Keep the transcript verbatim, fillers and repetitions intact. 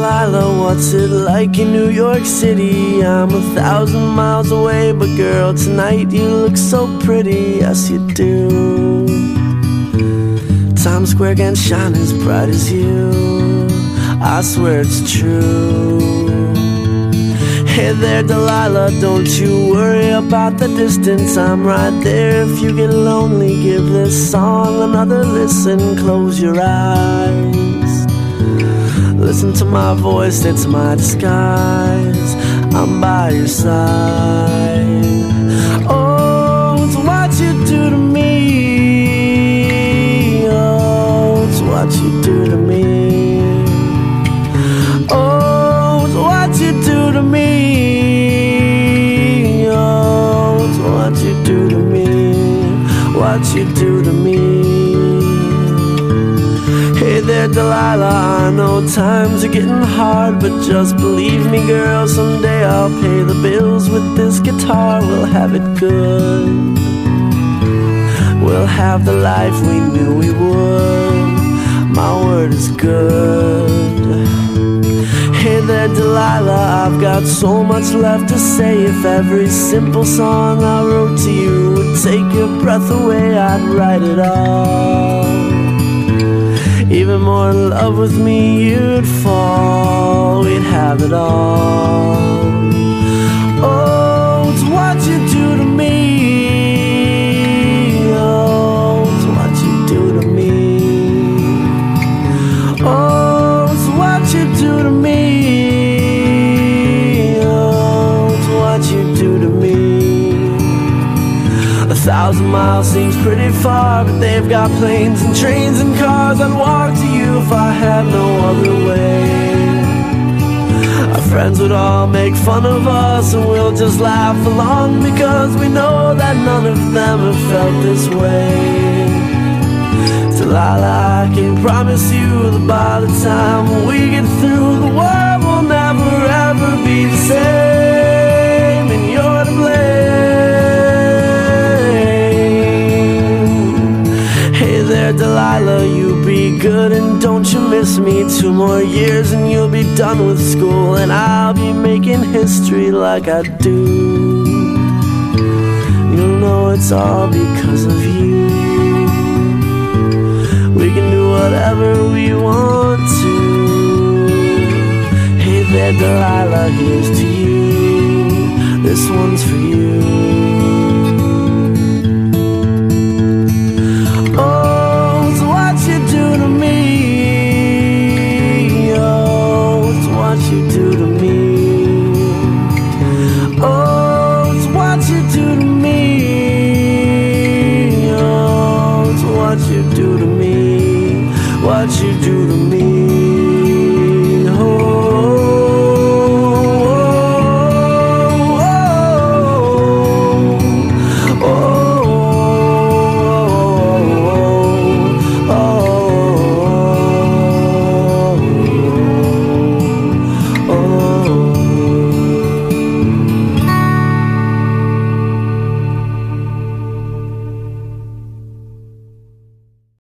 Delilah, what's it like in New York City? I'm a thousand miles away, but girl, tonight you look so pretty, yes you do. Times Square can't shine as bright as you, I swear it's true. Hey there Delilah, don't you worry about the distance, I'm right there if you get lonely. Give this song another listen, close your eyes, listen to my voice, it's my disguise, I'm by your side. Oh, it's what you do to me, oh, it's what you do to me, oh, it's what you do to me, oh, it's what you do to me, what you do to me. Hey there Delilah, I know times are getting hard, but just believe me girl, someday I'll pay the bills with this guitar. We'll have it good, we'll have the life we knew we would, my word is good. Hey there Delilah, I've got so much left to say. If every simple song I wrote to you would take your breath away, I'd write it all. Even more in love with me you'd fall, we'd have it all. Oh, it's what you do to me, oh, it's what you do to me, oh, it's what you do to me, oh, it's what you do to me. A thousand miles seems pretty far, but they've got planes and trains and cars. I'd walk to you if I had no other way. Our friends would all make fun of us, and we'll just laugh along, because we know that none of them have felt this way. Delilah, I can promise you that by the time we get through, the world will never ever be the same, and you're to blame. Hey there Delilah, you be good and don't you miss me. Two more years and you'll be done with school, and I'll be making history like I do. You'll know it's all because of you. We can do whatever we want to. Hey there Delilah, here's to you, this one's for you.